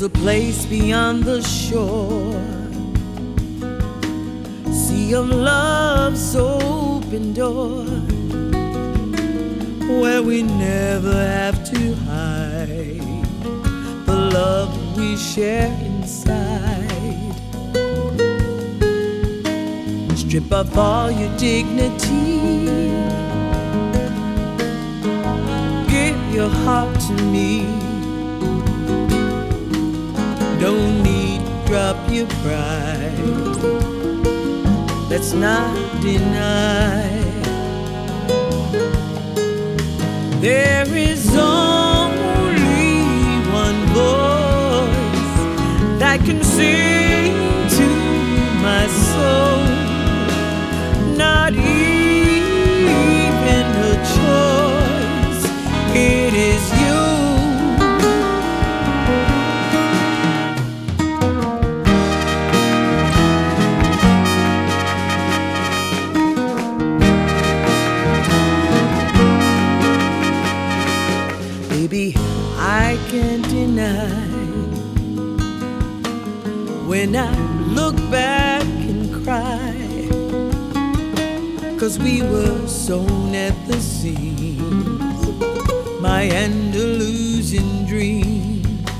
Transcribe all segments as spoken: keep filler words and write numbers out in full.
a place beyond the shore, sea of love's open door, where we never have to hide the love we share inside. Strip off all your dignity, give your heart to me. Don't need to drop your pride, let's not deny. There is only one voice that can sing to my soul, not even a choice, it is you. Baby, I can't deny, when I look back and cry, 'cause we were sewn at the seams, my Andalusian dream.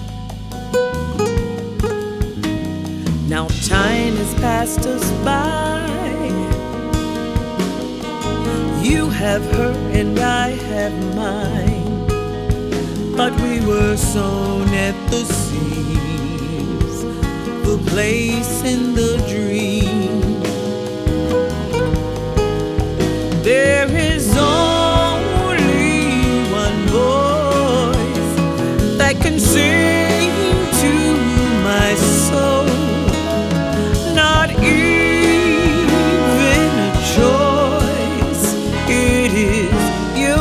Now time has passed us by, you have her and I have mine, but we were sewn at the seams, the place in the dream. There is only one voice that can sing to my soul, not even a choice, it is you.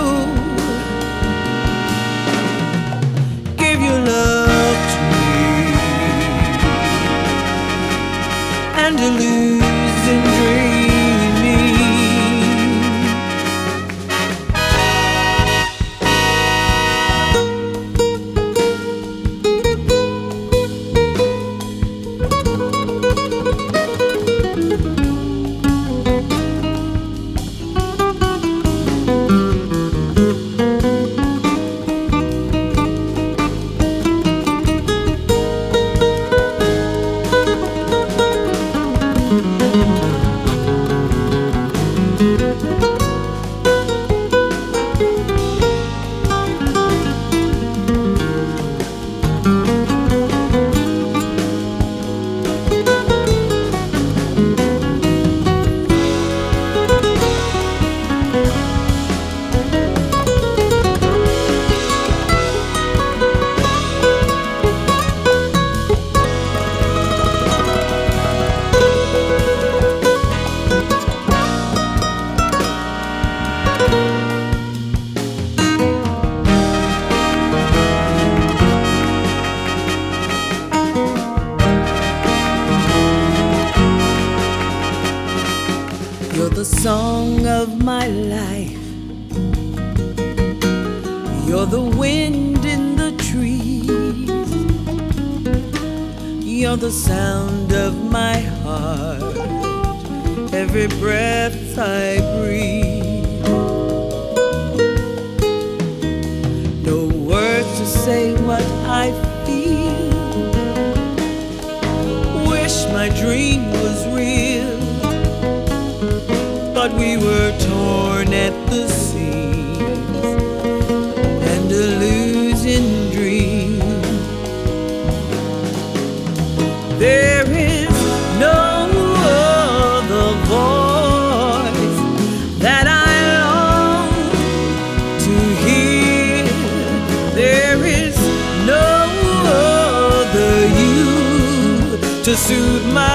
Give your love to me, Andalusian dreaming. You're the song of my life, you're the wind in the trees, you're the sound of my heart, every breath I breathe. No words to say what I feel, wish my dream was real, but we were torn at the seams, Andalusian dream. There is no other voice that I long to hear. There is no other you to soothe my